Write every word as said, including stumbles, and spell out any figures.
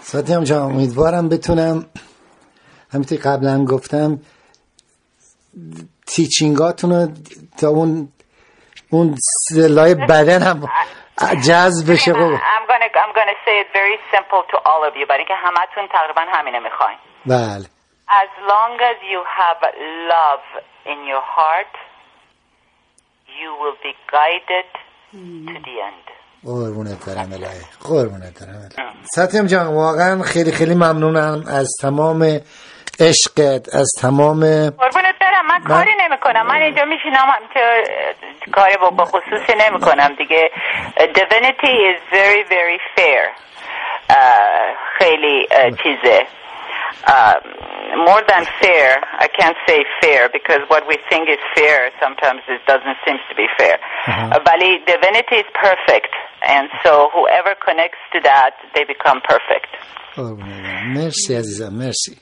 ساتیام جان امیدوارم بتونم همینطور قبلا گفتم تیچینگاتون رو تا اون اون لای بدن هم جذب بشه. I'm gonna I'm gonna say it very simple to all of you برای اینکه همتون تقریبا همینه میخواین. بله. As long as you have love in your heart, you will be guided to the end. قربونت برم الهی، قربونت برم الهی. ساتیام جان واقعا خیلی خیلی ممنونم از تمام عشقت، از تمام قربونت برم. من کاری نمی کنم، من اینجا میشینم همینطور کاری با خصوصی نمی کنم دیگه. Divinity is very very fair. خیلی چیزه Uh, more than fair, I can't say fair because what we think is fair sometimes it doesn't seem to be fair. Uh-huh. Uh, but divinity is perfect, and so whoever connects to that, they become perfect. Oh, merci عزیزم، merci.